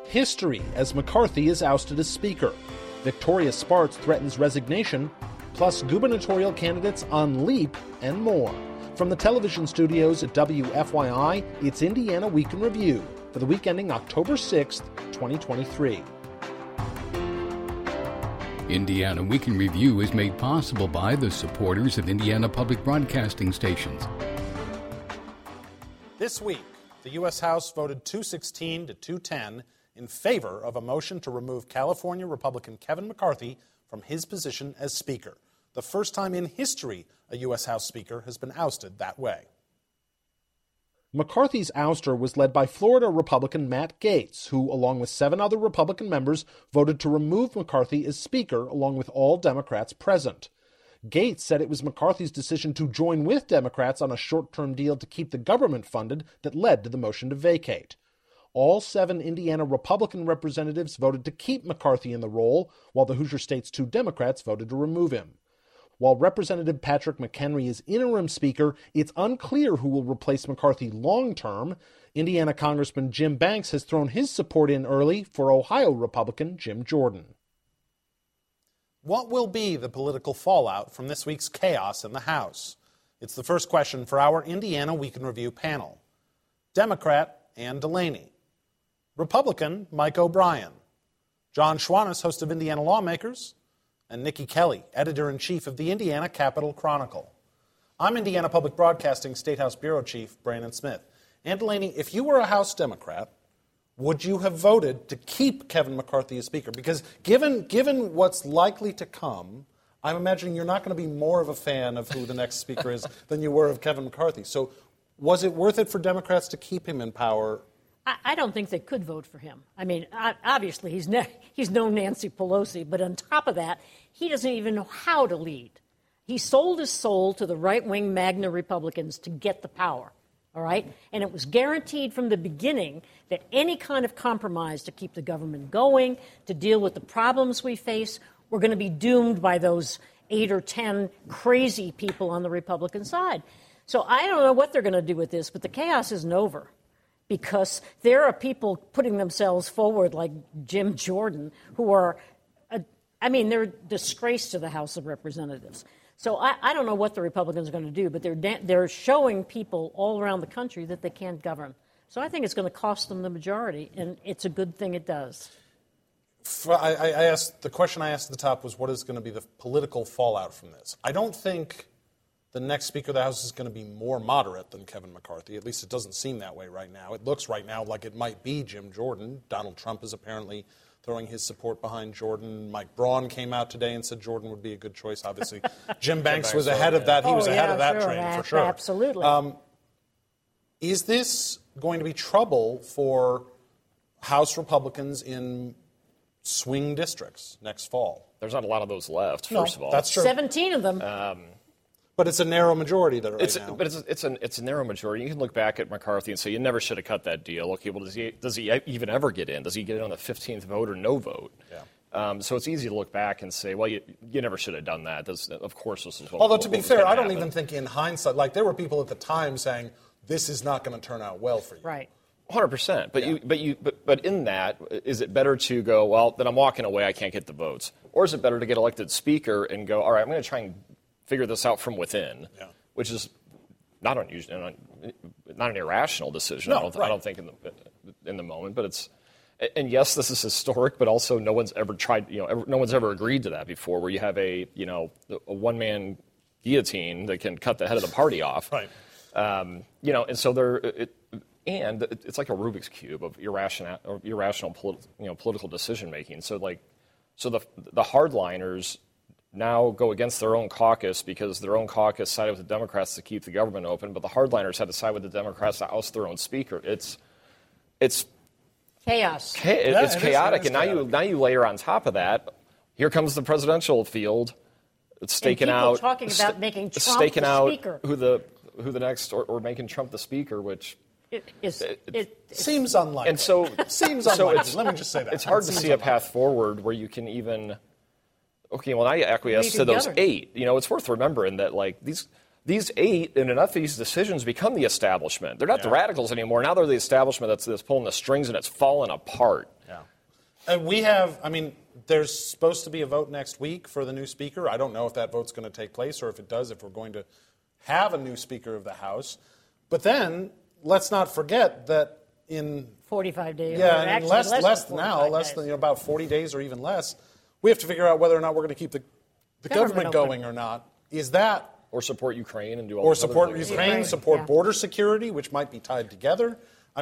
History as McCarthy is ousted as Speaker. Victoria Spartz threatens resignation, plus gubernatorial candidates on leap and more. From the television studios at WFYI, it's Indiana Week in Review for the week ending October 6th, 2023. Indiana Week in Review is made possible by the supporters of Indiana Public Broadcasting Stations. This week, the U.S. House voted 216 to 210 in favor of a motion to remove California Republican Kevin McCarthy from his position as Speaker. The first time in history a U.S. House Speaker has been ousted that way. McCarthy's ouster was led by Florida Republican Matt Gaetz, who, along with 7 other Republican members, voted to remove McCarthy as Speaker, along with all Democrats present. Gaetz said it was McCarthy's decision to join with Democrats on a short-term deal to keep the government funded that led to the motion to vacate. All 7 Indiana Republican representatives voted to keep McCarthy in the role, while the Hoosier State's 2 Democrats voted to remove him. While Representative Patrick McHenry is interim Speaker, it's unclear who will replace McCarthy long-term. Indiana Congressman Jim Banks has thrown his support in early for Ohio Republican Jim Jordan. What will be the political fallout from this week's chaos in the House? It's the first question for our Indiana Week in Review panel. Democrat Ann Delaney. Republican Mike O'Brien, John Schwannis, host of Indiana Lawmakers, and Nikki Kelly, editor-in-chief of the Indiana Capitol Chronicle. I'm Indiana Public Broadcasting State House Bureau Chief Brandon Smith. Ann Delaney, if you were a House Democrat, would you have voted to keep Kevin McCarthy as Speaker? Because given what's likely to come, I'm imagining you're not going to be more of a fan of who the next Speaker is than you were of Kevin McCarthy. So was it worth it for Democrats to keep him in power? I don't think they could vote for him. I mean, obviously, he's no Nancy Pelosi, but on top of that, he doesn't even know how to lead. He sold his soul to the right-wing MAGA Republicans to get the power, all right? And it was guaranteed from the beginning that any kind of compromise to keep the government going, to deal with the problems we face, were going to be doomed by those 8 or 10 crazy people on the Republican side. So I don't know what they're going to do with this, but the chaos isn't over. Because there are people putting themselves forward like Jim Jordan who are, they're a disgrace to the House of Representatives. So I don't know what the Republicans are going to do, but they're showing people all around the country that they can't govern. So I think it's going to cost them the majority, and it's a good thing it does. The question I asked at the top was, what is going to be the political fallout from this? I don't think the next Speaker of the House is going to be more moderate than Kevin McCarthy. At least it doesn't seem that way right now. It looks right now like it might be Jim Jordan. Donald Trump is apparently throwing his support behind Jordan. Mike Braun came out today and said Jordan would be a good choice. Obviously, Jim Banks was ahead of that. He was ahead of that train for sure. Absolutely. Is this going to be trouble for House Republicans in swing districts next fall? There's not a lot of those left, first of all. That's true. 17 of them. But it's a narrow majority there right now. But it's a narrow majority. You can look back at McCarthy and say, you never should have cut that deal. Okay, well, does he even ever get in? Does he get in on the 15th vote or no vote? Yeah. So it's easy to look back and say, well, you never should have done that. Of course this is what Although, to be fair, I don't happen. even think in hindsight, like there were people at the time saying, this is not going to turn out well for you. Right. 100%. But in that, is it better to go, well, then I'm walking away, I can't get the votes? Or is it better to get elected Speaker and go, all right, I'm going to try and figure this out from within, which is not unusual, not an irrational decision. No, I don't think in the moment, but it's. And yes, this is historic, but also no one's ever tried. No one's ever agreed to that before, where you have a one-man guillotine that can cut the head of the party off. Right. And so it's like a Rubik's cube of irrational political decision making. So the hardliners now go against their own caucus because their own caucus sided with the Democrats to keep the government open, but the hardliners had to side with the Democrats to oust their own speaker. It's chaos. It's chaotic, and now you layer on top of that. Here comes the presidential field. It's staking out. Talking about making Trump staking the out speaker. who the next or making Trump the speaker, which. It seems unlikely. And so seems unlikely. Let me just say that. It's hard to see a path forward where you can even. Okay, well, now you acquiesce to those 8. It's worth remembering that these these 8 and enough of these decisions become the establishment. They're not the radicals anymore. Now they're the establishment that's pulling the strings, and it's falling apart. Yeah. And we have, there's supposed to be a vote next week for the new speaker. I don't know if that vote's going to take place, or if it does, if we're going to have a new Speaker of the House. But then, let's not forget that in 45 days. Yeah, and less than about 40 days or even less, we have to figure out whether or not we're going to keep the government going or not. Is that... Or support Ukraine and do all Or these other support things. Ukraine, support border security, which might be tied together.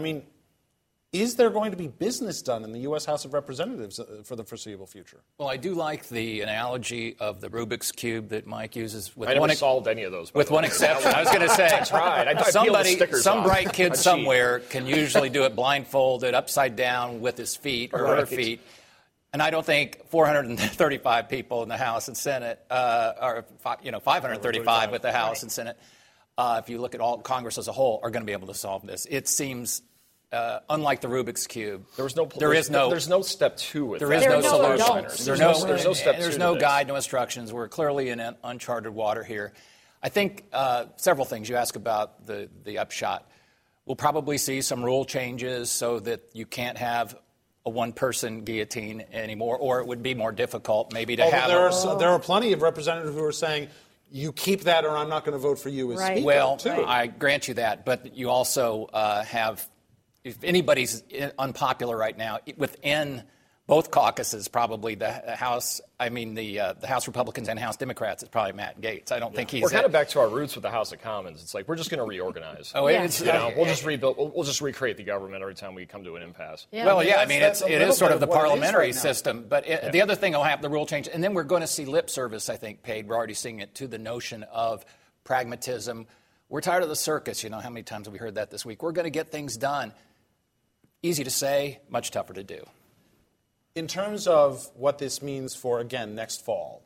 Is there going to be business done in the U.S. House of Representatives for the foreseeable future? Well, I do like the analogy of the Rubik's Cube that Mike uses. I never solved any of those. With one exception. I was going to say, I tried. Some bright kid somewhere can usually do it blindfolded, upside down, with his feet or her feet. And I don't think 435 people in the House and Senate, or 535 with the House and Senate, if you look at all Congress as a whole, are going to be able to solve this. It seems, unlike the Rubik's Cube, there's no step 2 with that. There is no solution. There's no step 2. There's no guide, no instructions. We're clearly in uncharted water here. I think several things. You ask about the upshot. We'll probably see some rule changes so that you can't have a one-person guillotine anymore, or it would be more difficult maybe to have. There are plenty of representatives who are saying, you keep that or I'm not going to vote for you as Speaker. Well, too. I grant you that, but you also have, if anybody's unpopular right now, within both caucuses, probably the House Republicans and House Democrats, it's probably Matt Gaetz. I don't think he's... We're kind of back to our roots with the House of Commons. It's like we're just going to reorganize. We'll just rebuild. We'll just recreate the government every time we come to an impasse. Yeah. It is sort of the parliamentary system. But the other thing will have the rule change, and then we're going to see lip service, I think, paid. We're already seeing it to the notion of pragmatism. We're tired of the circus. How many times have we heard that this week? We're going to get things done. Easy to say, much tougher to do. In terms of what this means for, again, next fall,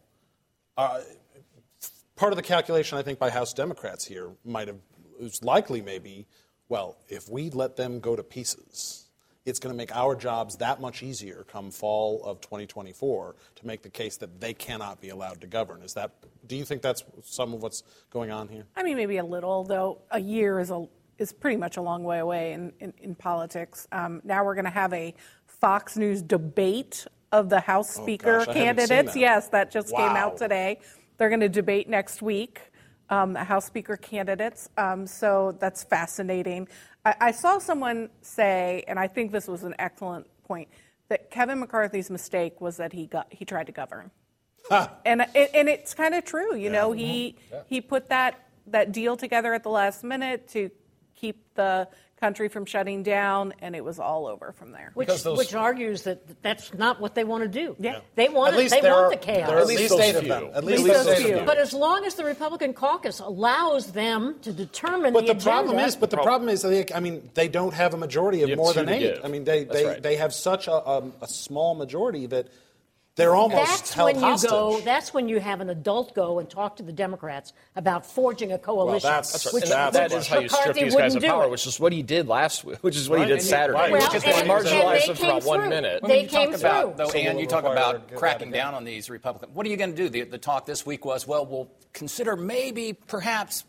part of the calculation, I think, by House Democrats here is likely maybe, well, if we let them go to pieces, it's going to make our jobs that much easier come fall of 2024 to make the case that they cannot be allowed to govern. Do you think that's some of what's going on here? Maybe a little, though. A year is pretty much a long way away in politics. Now we're going to have a Fox News debate of the House Speaker candidates. Yes, that just came out today. They're going to debate next week, the House Speaker candidates. So that's fascinating. I saw someone say, and I think this was an excellent point, that Kevin McCarthy's mistake was that he tried to govern. And it's kind of true. He put that deal together at the last minute to keep the country from shutting down, and it was all over from there. Which argues that that's not what they want to do. Yeah. They want the chaos. There are at least 8 of them. At least those few. But as long as the Republican caucus allows them to determine the agenda. The problem is, they don't have a majority of more than 8. They have such a small majority that they're almost held hostage. That's when you have an adult go and talk to the Democrats about forging a coalition. Well, that is how you strip these guys of power, which is what he did last week, which is what he did Saturday. Well, which is what marginalized them for about 1 minute. They came through. And you talk about cracking down on these Republicans. What are you going to do? The talk this week was, we'll consider perhaps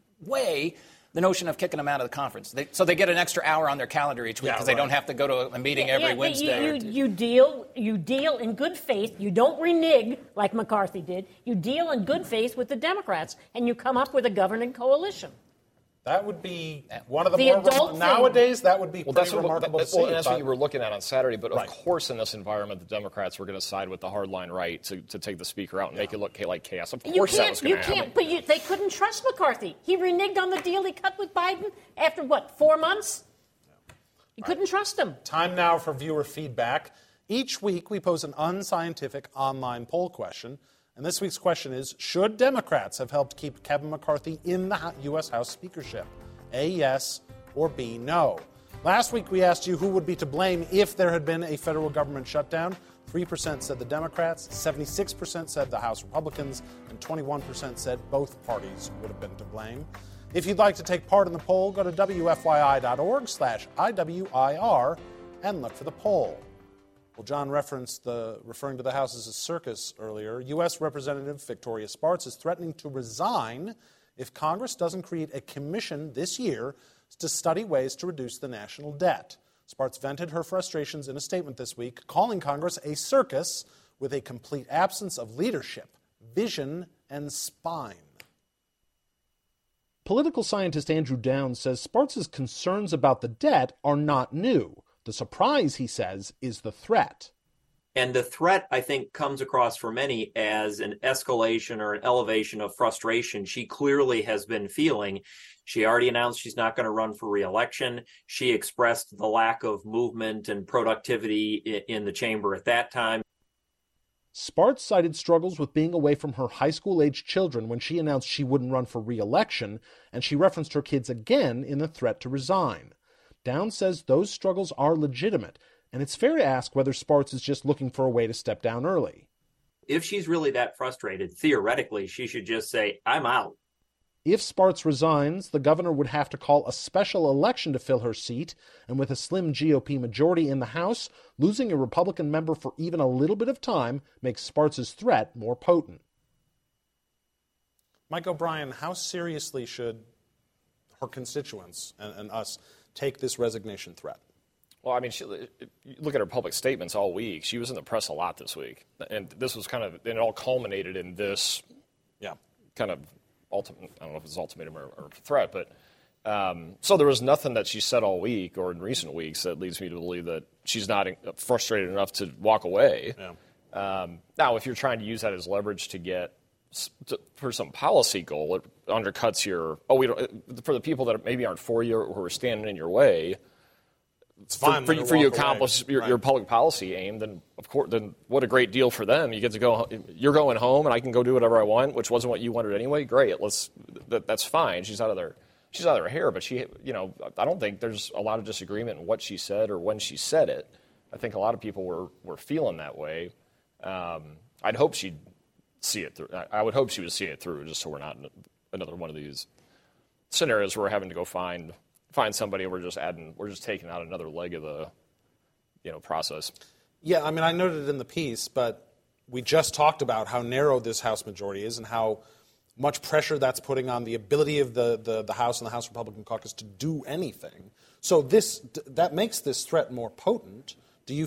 the notion of kicking them out of the conference. So they get an extra hour on their calendar each week because they don't have to go to a meeting every Wednesday. You deal in good faith. You don't renege like McCarthy did. You deal in good faith with the Democrats, and you come up with a governing coalition. That would be one of the more nowadays. That would be pretty remarkable to see. And that's what you were looking at on Saturday. But of course, in this environment, the Democrats were going to side with the hardline right to take the speaker out and make it look like chaos. Of course, that was going to happen. But they couldn't trust McCarthy. He reneged on the deal he cut with Biden after 4 months. You couldn't trust him. Time now for viewer feedback. Each week, we pose an unscientific online poll question. And this week's question is, should Democrats have helped keep Kevin McCarthy in the U.S. House speakership? A, yes, or B, no. Last week, we asked you who would be to blame if there had been a federal government shutdown. 3% said the Democrats, 76% said the House Republicans, and 21% said both parties would have been to blame. If you'd like to take part in the poll, go to WFYI.org/IWIR and look for the poll. Well, John referenced referring to the House as a circus earlier. U.S. Representative Victoria Spartz is threatening to resign if Congress doesn't create a commission this year to study ways to reduce the national debt. Spartz vented her frustrations in a statement this week, calling Congress a circus with a complete absence of leadership, vision, and spine. Political scientist Andrew Downs says Spartz's concerns about the debt are not new. The surprise, he says, is the threat. And the threat, I think, comes across for many as an escalation or an elevation of frustration she clearly has been feeling. She already announced she's not going to run for re-election. She expressed the lack of movement and productivity in the chamber at that time. Spartz cited struggles with being away from her high school-aged children when she announced she wouldn't run for re-election, and she referenced her kids again in the threat to resign. Downs says those struggles are legitimate, and it's fair to ask whether Spartz is just looking for a way to step down early. If she's really that frustrated, theoretically, she should just say, I'm out. If Spartz resigns, the governor would have to call a special election to fill her seat, and with a slim GOP majority in the House, losing a Republican member for even a little bit of time makes Spartz's threat more potent. Mike O'Brien, how seriously should her constituents and us take this resignation threat? Well, I mean, you look at her public statements all week. She was in the press a lot this week. And this was and it all culminated in this kind of ultimate, I don't know if it's ultimatum or threat, but so there was nothing that she said all week or in recent weeks that leads me to believe that she's not frustrated enough to walk away. Yeah. Now, if you're trying to use that as leverage to get for some policy goal, it undercuts your, for the people that maybe aren't for you or who are standing in your way, it's fine for you to accomplish your public policy aim, then of course, then what a great deal for them. You get to go, you're going home, and I can go do whatever I want, which wasn't what you wanted anyway. Great, that's fine. She's out of her hair, but I don't think there's a lot of disagreement in what she said or when she said it. I think a lot of people were feeling that way. I'd hope she'd see it through. I would hope she would see it through, just so we're not in another one of these scenarios where we're having to go find somebody and we're just taking out another leg of the process. Yeah, I mean, I noted it in the piece, but we just talked about how narrow this House majority is and how much pressure that's putting on the ability of the House and the House Republican caucus to do anything. So that makes this threat more potent.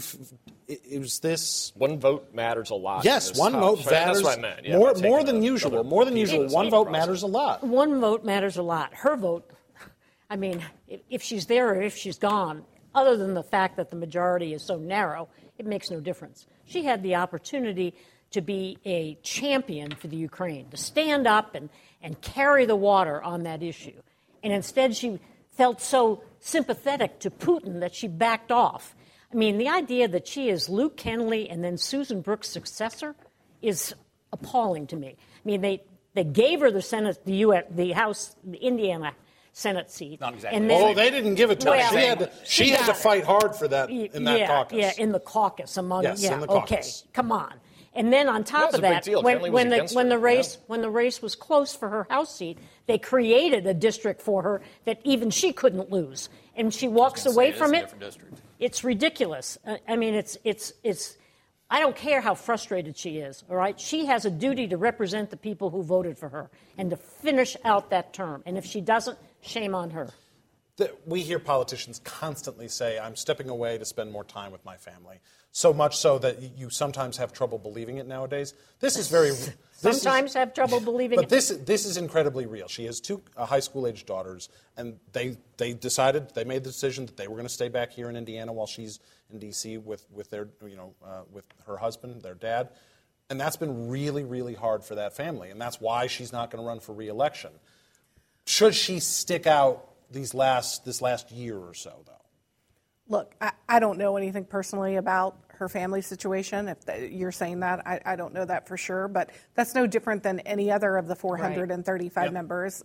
Is this one vote matters a lot? Yes, one vote matters. That's what I meant. Yeah, more than usual. More than usual. One vote matters a lot. One vote matters a lot. Her vote. I mean, if she's there or if she's gone, other than the fact that the majority is so narrow, it makes no difference. She had the opportunity to be a champion for the Ukraine, to stand up and carry the water on that issue. And instead, she felt so sympathetic to Putin that she backed off. I mean, the idea that she is Luke Kenley and then Susan Brooks' successor is appalling to me. I mean, they gave her the Senate, the House, the Indiana Senate seat. Not exactly. And then, they didn't give it to her. She had to fight hard for that in that caucus. Yeah, in the caucus. In the caucus. Okay, come on. And then on top of that, when the race was close for her House seat, they created a district for her that even she couldn't lose, and she walks away from it. It's ridiculous. I mean, it's. I don't care how frustrated she is. All right, she has a duty to represent the people who voted for her and to finish out that term. And if she doesn't, shame on her. We hear politicians constantly say, I'm stepping away to spend more time with my family. So much so that you sometimes have trouble believing it nowadays. This is very... have trouble believing it. But this is incredibly real. She has two high school-age daughters, and they made the decision that they were going to stay back here in Indiana while she's in D.C. with their with her husband, their dad. And that's been really, really hard for that family. And that's why she's not going to run for re-election. Should she stick out this last year or so, though? Look, I don't know anything personally about her family situation. If you're saying that, I don't know that for sure. But that's no different than any other of the 435 members.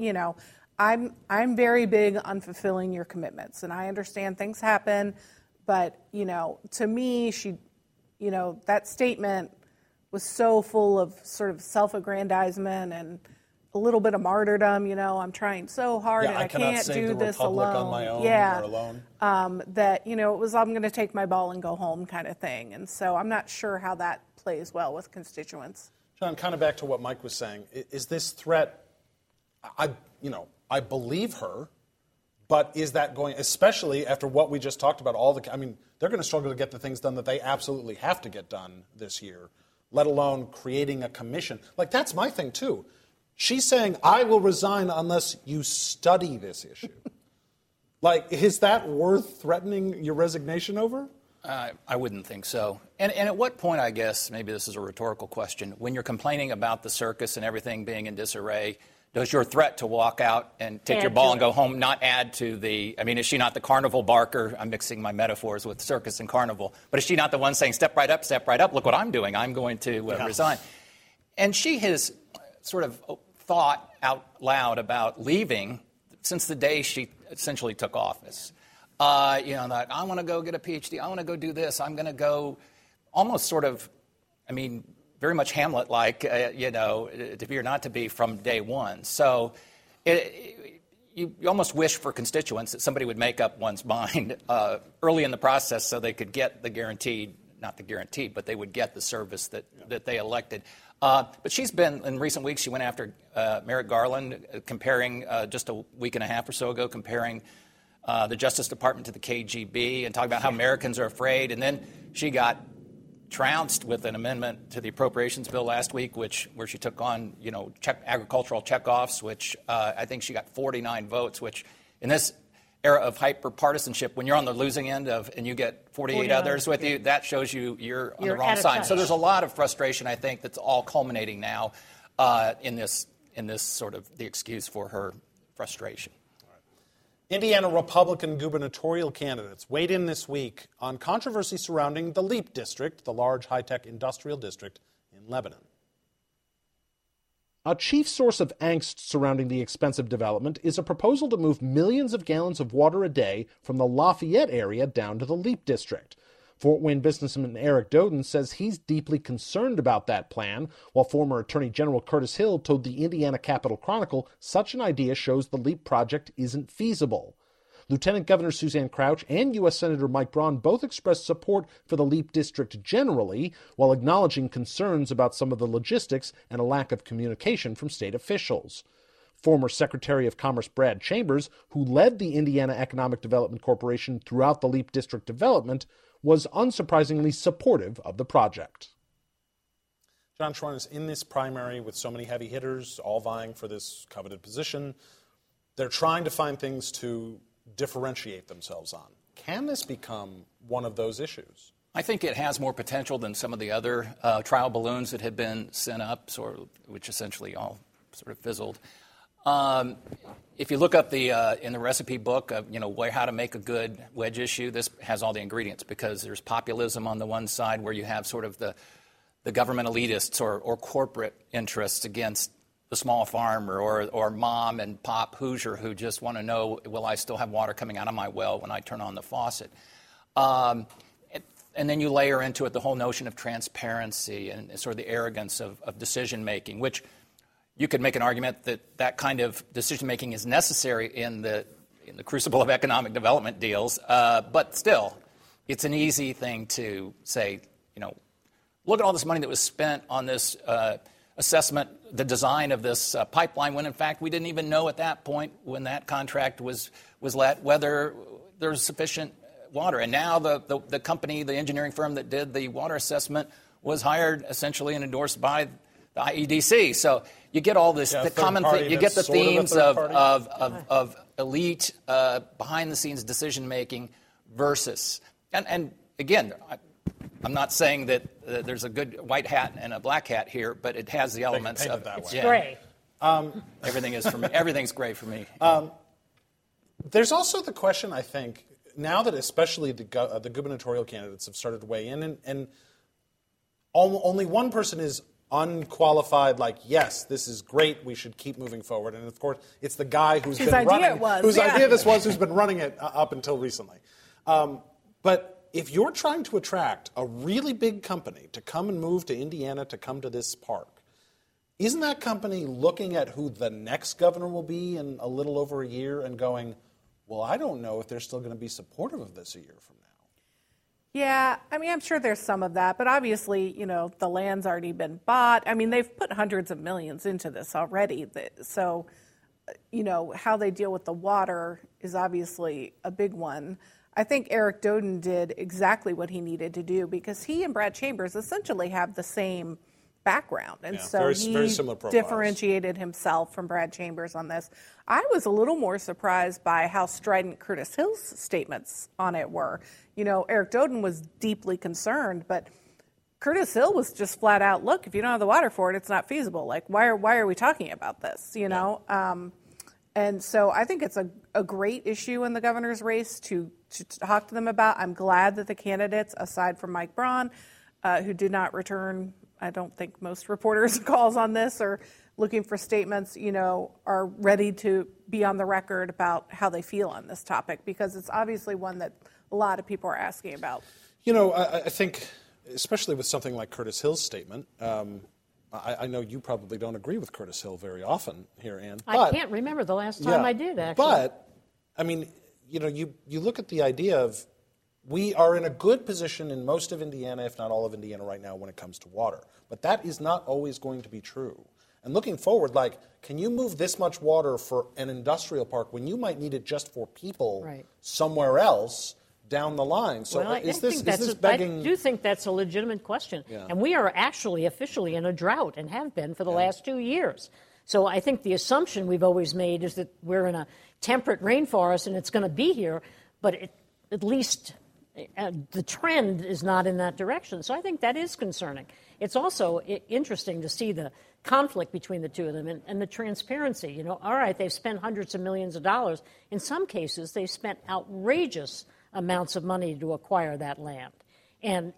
I'm very big on fulfilling your commitments, and I understand things happen. But to me, that statement was so full of sort of self-aggrandizement and a little bit of martyrdom. I'm trying so hard and I can't do this alone. On my own or alone. That it was I'm going to take my ball and go home kind of thing. And so I'm not sure how that plays well with constituents. John, kind of back to what Mike was saying. Is this threat I believe her, but is that going, especially after what we just talked about, they're going to struggle to get the things done that they absolutely have to get done this year, let alone creating a commission. Like, that's my thing, too. She's saying, I will resign unless you study this issue. Like, is that worth threatening your resignation over? I wouldn't think so. And at what point, I guess, maybe this is a rhetorical question, when you're complaining about the circus and everything being in disarray, does your threat to walk out and take your ball and go home not add to is she not the carnival barker? I'm mixing my metaphors with circus and carnival. But is she not the one saying, step right up, look what I'm doing, I'm going to resign? And she has sort of thought out loud about leaving since the day she essentially took office. That I want to go get a PhD, I want to go do this, I'm going to go almost sort of, very much Hamlet-like, to be or not to be from day one. So you almost wish for constituents that somebody would make up one's mind early in the process so they could get the guaranteed, not the guaranteed, but they would get the service that they elected. But she's been, in recent weeks, she went after Merrick Garland, comparing just a week and a half or so ago, comparing the Justice Department to the KGB and talking about how Americans are afraid. And then she got trounced with an amendment to the appropriations bill last week, where she took on, agricultural checkoffs, which I think she got 49 votes, which in this era of hyper-partisanship, when you're on the losing end and you get 48 others with you, that shows you're on the wrong side. So there's a lot of frustration, I think, that's all culminating now in this sort of the excuse for her frustration. Indiana Republican gubernatorial candidates weighed in this week on controversy surrounding the LEAP district, the large high-tech industrial district in Lebanon. A chief source of angst surrounding the expensive development is a proposal to move millions of gallons of water a day from the Lafayette area down to the LEAP district. Fort Wayne businessman Eric Doden says he's deeply concerned about that plan, while former Attorney General Curtis Hill told the Indiana Capitol Chronicle such an idea shows the LEAP project isn't feasible. Lieutenant Governor Suzanne Crouch and U.S. Senator Mike Braun both expressed support for the LEAP district generally, while acknowledging concerns about some of the logistics and a lack of communication from state officials. Former Secretary of Commerce Brad Chambers, who led the Indiana Economic Development Corporation throughout the LEAP district development, was unsurprisingly supportive of the project. John Schwernis, in this primary with so many heavy hitters all vying for this coveted position, they're trying to find things to differentiate themselves on. Can this become one of those issues? I think it has more potential than some of the other trial balloons that have been sent up, which essentially all sort of fizzled. If you look up in the recipe book of how to make a good wedge issue, this has all the ingredients, because there's populism on the one side where you have sort of the government elitists or corporate interests against the small farmer or mom and pop Hoosier who just want to know, will I still have water coming out of my well when I turn on the faucet? And then you layer into it the whole notion of transparency and sort of the arrogance of decision-making, which you could make an argument that kind of decision-making is necessary in the crucible of economic development deals. But still, it's an easy thing to say, look at all this money that was spent on this assessment, the design of this pipeline, when in fact we didn't even know at that point when that contract was let whether there's sufficient water. And now the company, the engineering firm that did the water assessment was hired essentially and endorsed by the IEDC. So you get all this the common thing. You get the themes of elite behind-the-scenes decision-making versus and again, I'm not saying that there's a good white hat and a black hat here, but it has the elements of that way. It's gray. Everything is for me. Everything's gray for me. There's also the question, I think, now that especially the gubernatorial candidates have started to weigh in, and only one person is unqualified, like, yes, this is great, we should keep moving forward. And of course, it's the guy whose idea this was, who's been running it up until recently. But if you're trying to attract a really big company to come and move to Indiana to come to this park, isn't that company looking at who the next governor will be in a little over a year and going, well, I don't know if they're still going to be supportive of this a year from now? Yeah, I'm sure there's some of that, but obviously, the land's already been bought. They've put hundreds of millions into this already. So how they deal with the water is obviously a big one. I think Eric Doden did exactly what he needed to do because he and Brad Chambers essentially have the same background. And so very similar profiles. Differentiated himself from Brad Chambers on this. I was a little more surprised by how strident Curtis Hill's statements on it were. Eric Doden was deeply concerned, but Curtis Hill was just flat out, look, if you don't have the water for it, it's not feasible. Like, why are we talking about this, And so I think it's a great issue in the governor's race to talk to them about. I'm glad that the candidates, aside from Mike Braun, who did not return, I don't think most reporters' calls on this or looking for statements, are ready to be on the record about how they feel on this topic because it's obviously one that a lot of people are asking about. I think, especially with something like Curtis Hill's statement, I know you probably don't agree with Curtis Hill very often here, Ann. I can't remember the last time I did, actually. But, you look at the idea of we are in a good position in most of Indiana, if not all of Indiana right now, when it comes to water. But that is not always going to be true. And looking forward, can you move this much water for an industrial park when you might need it just for people somewhere else down the line? So is this begging? I do think that's a legitimate question. Yeah. And we are actually officially in a drought and have been for the last 2 years. So I think the assumption we've always made is that we're in a temperate rainforest and it's going to be here, but at least the trend is not in that direction. So I think that is concerning. It's also interesting to see the conflict between the two of them and the transparency. All right, they've spent hundreds of millions of dollars. In some cases, they've spent outrageous amounts of money to acquire that land. And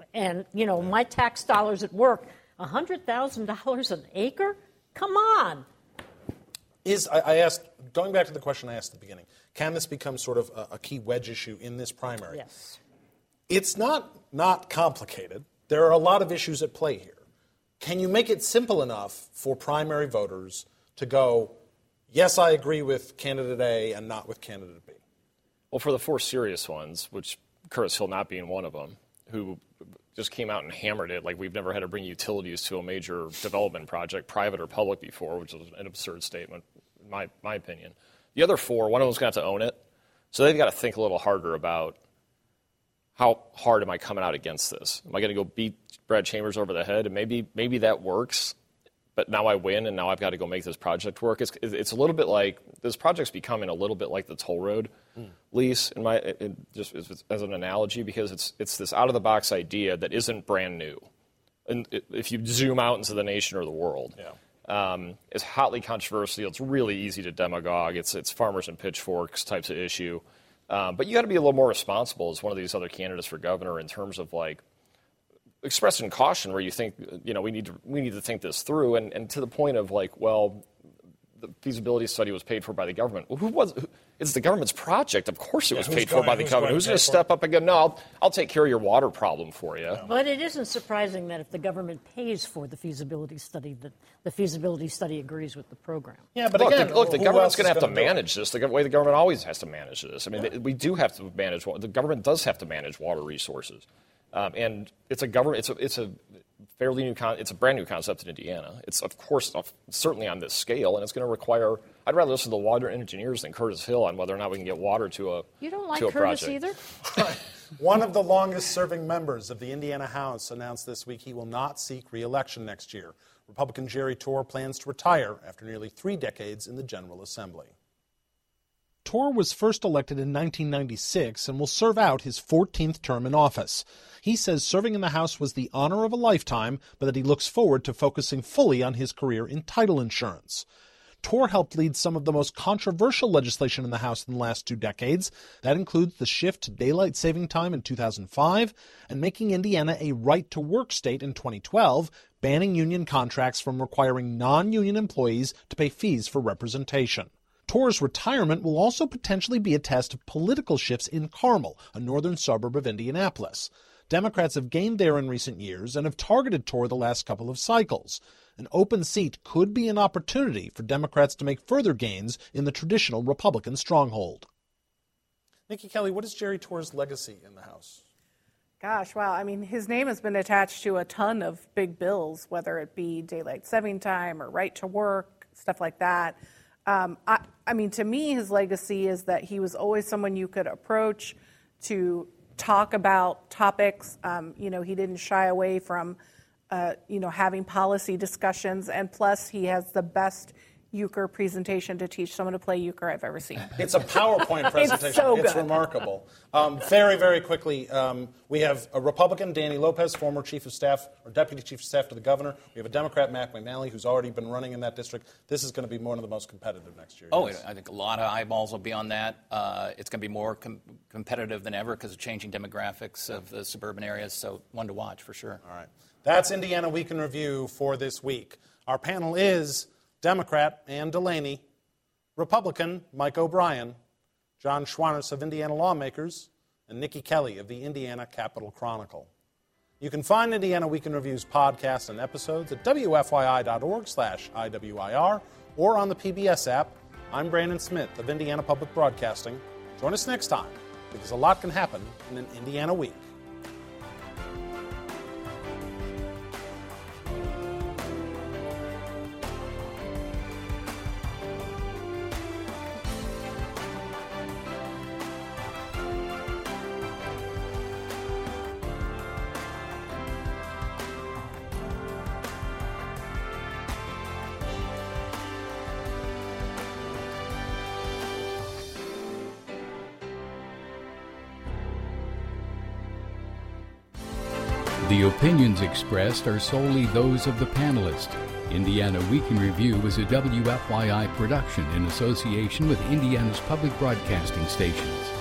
my tax dollars at work, $100,000 an acre? Come on. I asked, going back to the question I asked at the beginning, can this become sort of a key wedge issue in this primary? Yes. It's not complicated. There are a lot of issues at play here. Can you make it simple enough for primary voters to go, yes, I agree with candidate A and not with candidate B? Well, for the four serious ones, which Curtis Hill not being one of them, who just came out and hammered it like we've never had to bring utilities to a major development project, private or public, before, which is an absurd statement, in my opinion. The other four, one of them's going to have to own it. So they've got to think a little harder about how hard am I coming out against this? Am I going to go beat Brad Chambers over the head? And maybe that works, but now I win, and now I've got to go make this project work. It's a little bit like this project's becoming a little bit like the toll road lease, just as an analogy, because it's this out of the box idea that isn't brand new. And if you zoom out into the nation or the world, it's hotly controversial. It's really easy to demagogue. It's farmers and pitchforks types of issue. But you got to be a little more responsible as one of these other candidates for governor in terms of expressing caution where you think, we need to think this through, and to the point of the feasibility study was paid for by the government. Well, it's the government's project. Of course it was paid for by the government. Who's going to step up and go, no, I'll take care of your water problem for you? But it isn't surprising that if the government pays for the feasibility study, that the feasibility study agrees with the program. Yeah, but the government's going to have to manage this the way the government always has to manage this. I mean, we do have to manage. The government does have to manage water resources. And it's a government. It's a fairly new. It's a brand new concept in Indiana. It's of course certainly on this scale, and it's going to require. I'd rather listen to the water engineers than Curtis Hill on whether or not we can get water to a. You don't like Curtis either? One of the longest-serving members of the Indiana House announced this week he will not seek re-election next year. Republican Jerry Torr plans to retire after nearly 3 decades in the General Assembly. Torr was first elected in 1996 and will serve out his 14th term in office. He says serving in the House was the honor of a lifetime, but that he looks forward to focusing fully on his career in title insurance. Torr helped lead some of the most controversial legislation in the House in the last 2 decades. That includes the shift to daylight saving time in 2005 and making Indiana a right-to-work state in 2012, banning union contracts from requiring non-union employees to pay fees for representation. Torr's retirement will also potentially be a test of political shifts in Carmel, a northern suburb of Indianapolis. Democrats have gained there in recent years and have targeted Torr the last couple of cycles. An open seat could be an opportunity for Democrats to make further gains in the traditional Republican stronghold. Nikki Kelly, what is Jerry Torr's legacy in the House? Gosh, wow. I mean, his name has been attached to a ton of big bills, whether it be daylight saving time or right to work, stuff like that. I mean, to me, his legacy is that he was always someone you could approach to talk about topics. He didn't shy away from, having policy discussions. And plus, he has the best euchre presentation to teach someone to play euchre I've ever seen. It's a PowerPoint presentation. It's so good. It's remarkable. Very, very quickly, we have a Republican, Danny Lopez, former chief of staff or deputy chief of staff to the governor. We have a Democrat, Mac McNally, who's already been running in that district. This is going to be one of the most competitive next year. Oh, I think a lot of eyeballs will be on that. It's going to be more competitive than ever because of changing demographics of the suburban areas. So one to watch for sure. All right. That's Indiana Week in Review for this week. Our panel is Democrat Ann Delaney, Republican Mike O'Brien, John Schwanitz of Indiana Lawmakers, and Nikki Kelly of the Indiana Capitol Chronicle. You can find Indiana Week in Review's podcast and episodes at wfyi.org/IWIR or on the PBS app. I'm Brandon Smith of Indiana Public Broadcasting. Join us next time because a lot can happen in an Indiana week. The opinions expressed are solely those of the panelists. Indiana Week in Review is a WFYI production in association with Indiana's public broadcasting stations.